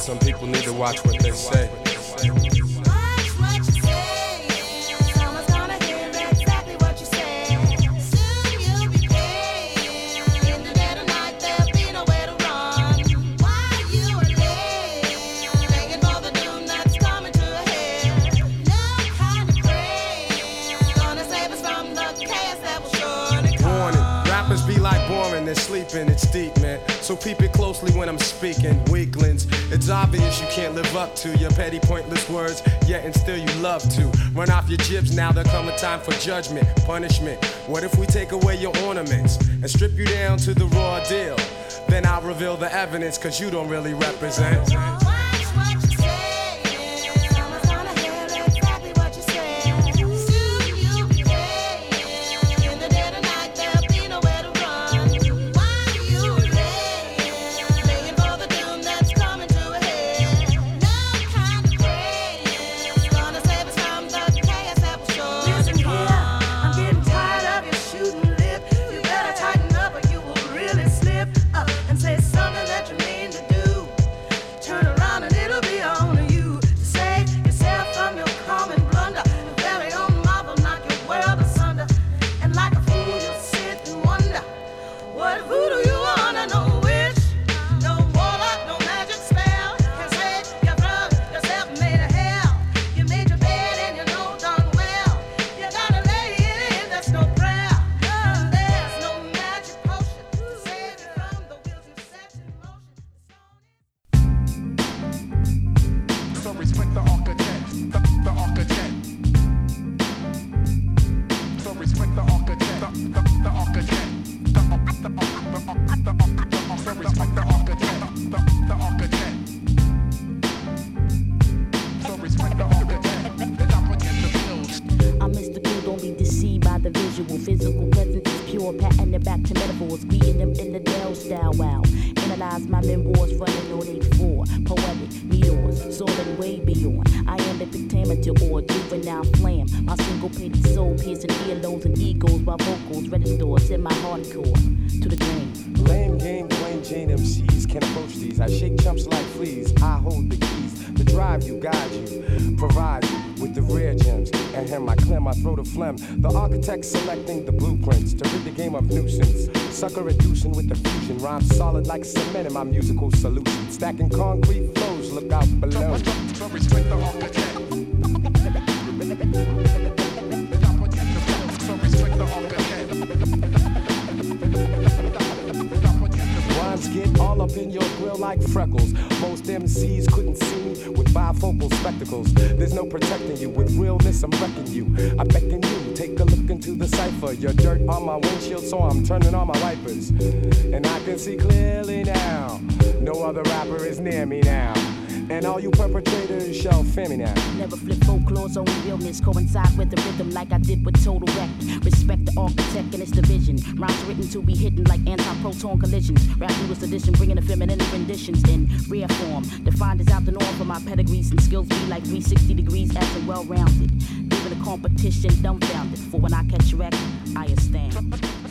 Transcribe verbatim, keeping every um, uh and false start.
Some people need to watch what they say. Sleeping, it's deep, man. So peep it closely when I'm speaking. Weaklings, it's obvious you can't live up to your petty, pointless words, yet and still you love to run off your jibs. Now there come a time for judgment, punishment. What if we take away your ornaments and strip you down to the raw deal? Then I'll reveal the evidence, cause you don't really represent. The architect selecting the blueprints to rid the game of nuisance. Sucker reducing with the fusion. Rhymes solid like cement in my musical solution. Stacking concrete flows, look out below. So respect the architect. So respect the architect. Rhymes get all up in your grill like freckles. Most M Cs couldn't see me with bifocal spectacles. There's no protecting you. With realness, I'm wrecking you. I beckon you. Take a look into the cipher. Your dirt on my windshield, so I'm turning on my wipers. And I can see clearly now. No other rapper is near me now. And all you perpetrators shall fear me now. Never flip folklore's own realness. Coincide with the rhythm like I did with Total Wreck. Respect the architect and its division. Rhymes written to be hidden like anti-proton collisions. Rap newest edition, bringing the feminine renditions in rare form. Defined as out the norm for my pedigrees and skills be like three sixty degrees as and well-rounded. Leaving the competition dumbfounded. For when I catch wreck, I stand.